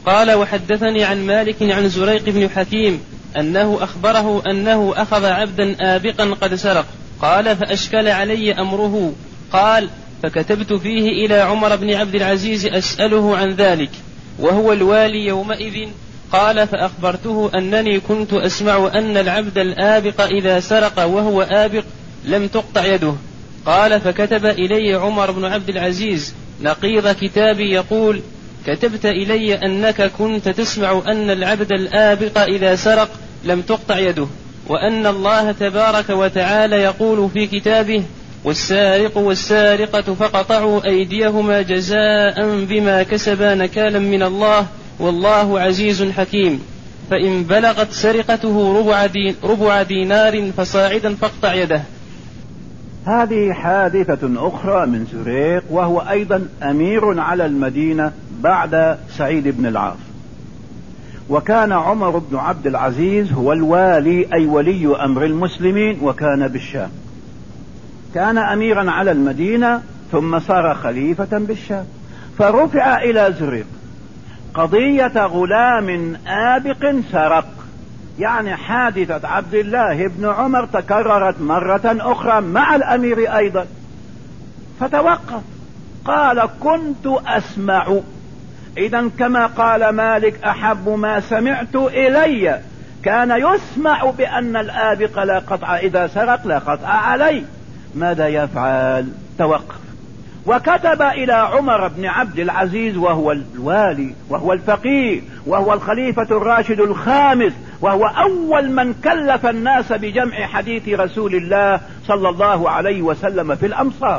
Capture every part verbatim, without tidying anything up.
قال وحدثني عن مالك عن زريق بن حكيم أنه أخبره أنه أخذ عبدا آبقا قد سرق. قال فأشكل علي أمره. قال فكتبت فيه إلى عمر بن عبد العزيز أسأله عن ذلك وهو الوالي يومئذ. قال فأخبرته أنني كنت أسمع أن العبد الآبق إذا سرق وهو آبق لم تقطع يده. قال فكتب إلي عمر بن عبد العزيز نقيض كتابي يقول كتبت إلي أنك كنت تسمع أن العبد الآبق إذا سرق لم تقطع يده، وأن الله تبارك وتعالى يقول في كتابه والسارق والسارقة فقطعوا أيديهما جزاء بما كسبا نكالا من الله والله عزيز حكيم، فإن بلغت سرقته ربع, دين ربع دينار فصاعدا فاقطع يده. هذه حادثة أخرى من زريق، وهو أيضا أمير على المدينة بعد سعيد بن العاص، وكان عمر بن عبد العزيز هو الوالي أي ولي أمر المسلمين، وكان بالشام. كان أميرا على المدينة ثم صار خليفة بالشام. فرفع إلى زريق قضية غلام آبق سرق، يعني حادثة عبد الله بن عمر تكررت مرة أخرى مع الأمير أيضا. فتوقف قال كنت أسمع. إذن كما قال مالك أحب ما سمعت إلي، كان يسمع بأن الآبق لا قطع إذا سرق لا قطع عليه. ماذا يفعل؟ توقف وكتب إلى عمر بن عبد العزيز وهو الوالي وهو الفقيه وهو الخليفة الراشد الخامس، وهو أول من كلف الناس بجمع حديث رسول الله صلى الله عليه وسلم في الأمصار.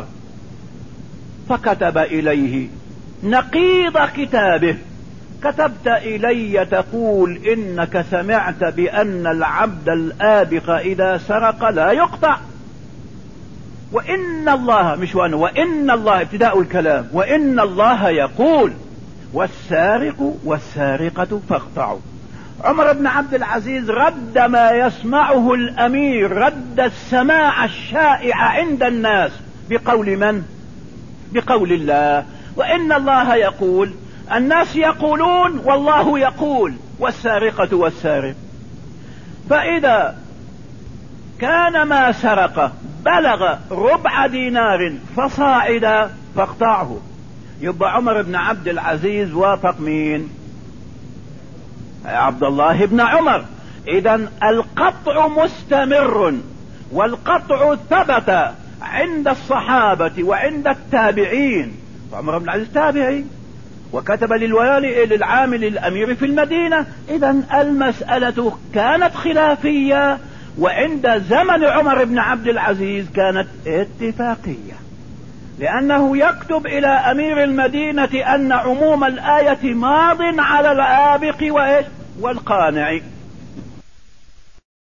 فكتب إليه نقيض كتابه، كتبت إلي تقول إنك سمعت بأن العبد الآبق إذا سرق لا يقطع، وإن الله مش وأنا وإن الله ابتداء الكلام، وإن الله يقول والسارق والسارقة فاقطعوا. عمر بن عبد العزيز رد ما يسمعه الأمير، رد السماع الشائع عند الناس بقول من؟ بقول الله. وإن الله يقول، الناس يقولون والله يقول والسارقة والسارق. فإذا كان ما سرق بلغ ربع دينار فصاعدا فاقطعه، يبقى عمر بن عبد العزيز وافق مين؟ عبد الله بن عمر. إذن القطع مستمر، والقطع ثبت عند الصحابة وعند التابعين. عمر بن العزيز تابعي وكتب للوالي للعامل الأمير في المدينة. إذن المسألة كانت خلافية، وعند زمن عمر بن عبد العزيز كانت اتفاقية، لأنه يكتب إلى أمير المدينة أن عموم الآية ماض على الآبق والقانع.